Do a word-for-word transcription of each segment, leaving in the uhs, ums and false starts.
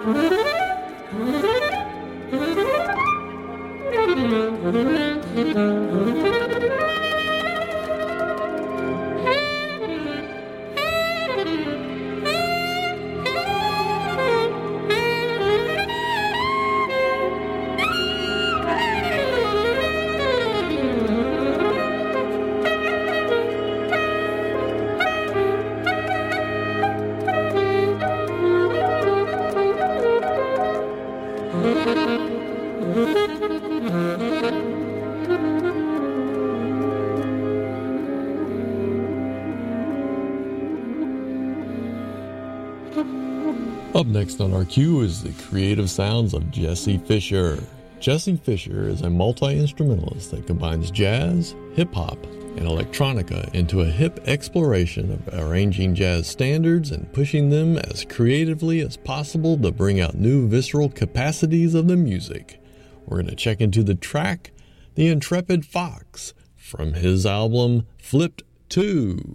Up next on our queue is the creative sounds of Jesse Fisher. Jesse Fisher is a multi-instrumentalist that combines jazz, hip-hop, and electronica into a hip exploration of arranging jazz standards and pushing them as creatively as possible to bring out new visceral capacities of the music. We're going to check into the track, The Intrepid Fox, from his album Flipped two.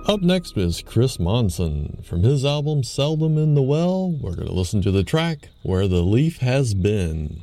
Up next is Chris Monson. From his album Seldom in the Well, we're going to listen to the track Where the Leaf Has Been.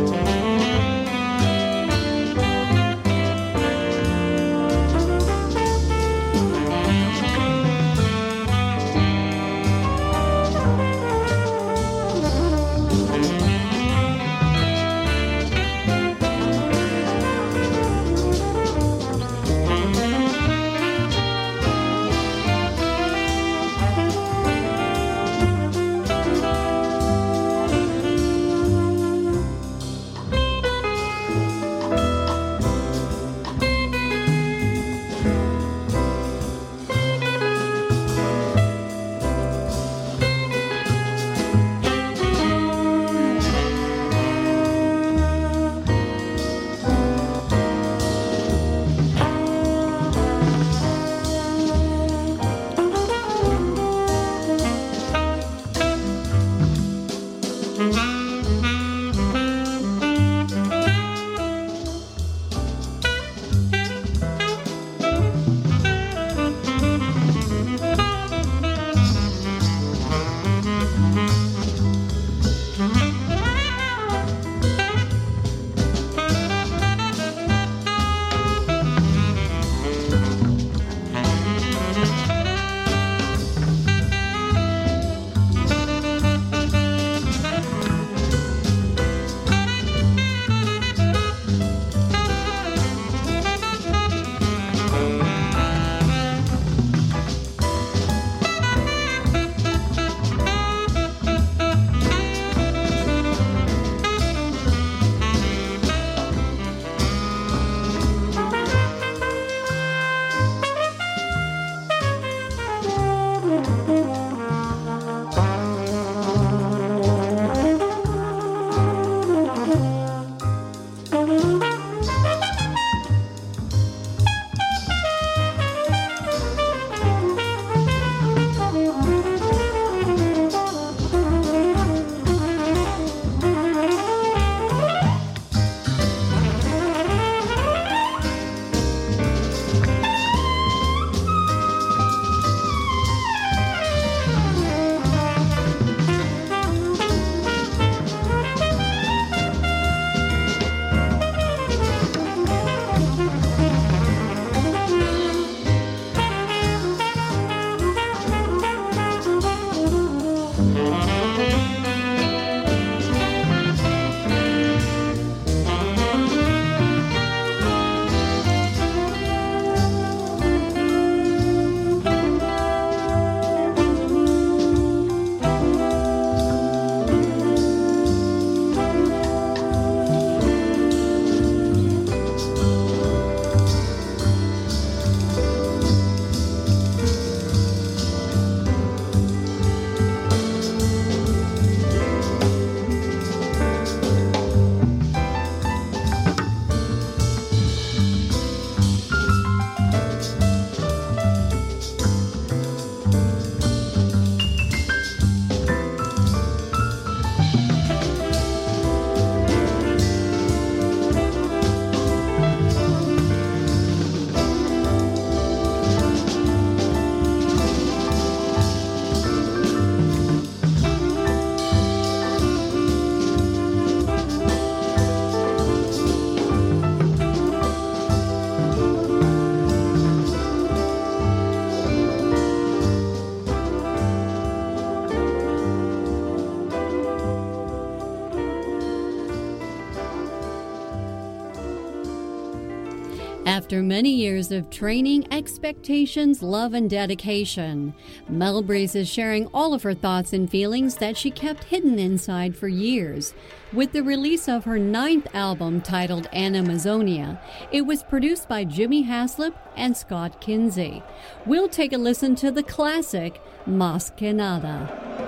After many years of training, expectations, love, and dedication, Mel Breeze is sharing all of her thoughts and feelings that she kept hidden inside for years. With the release of her ninth album titled Animazonia, it was produced by Jimmy Haslip and Scott Kinsey. We'll take a listen to the classic Mas Que Nada.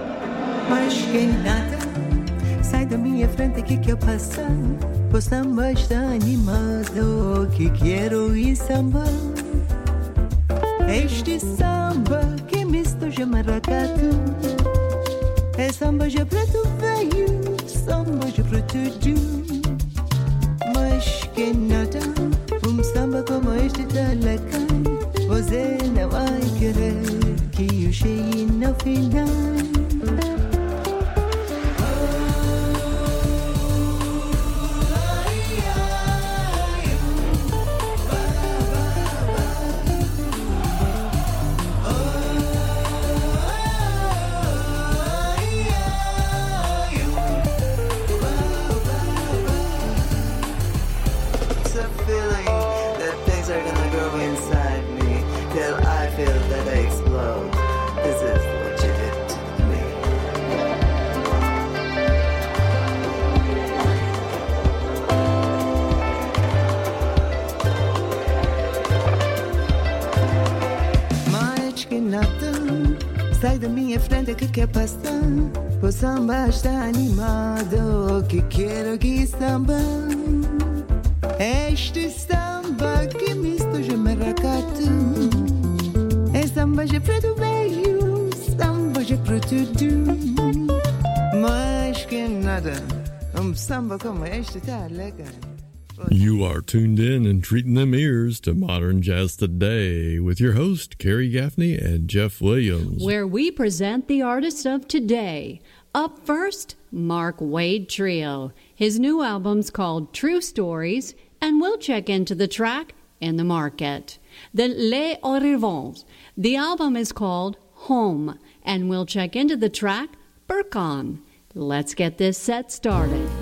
Mas que nada, sai da minha frente que quer passar. O samba está animado, que quero ir samba. Este samba que misto de maracatu. É samba de preto velho, samba de preto du. Mas que nada, um samba como este tá legal. Você não vai querer. feeling that things are gonna grow inside me till I feel that I explode. This is what you did to me. Mais que nada, sai da minha frente, que quer passar. O samba está animado, que quero que samba. Este samba que misto de maracatu. É samba de preto velho, samba de preto du. Mais que nada, um samba como este tá legal. You are tuned in and treating them ears to Modern Jazz Today with your host, Carrie Gaffney and Jeff Williams, where we present the artists of today. Up first, Mark Wade Trio. His new album's called True Stories, and we'll check into the track In the Market. Then Les Au Revoir. The album is called Home, and we'll check into the track Burkon. Let's get this set started.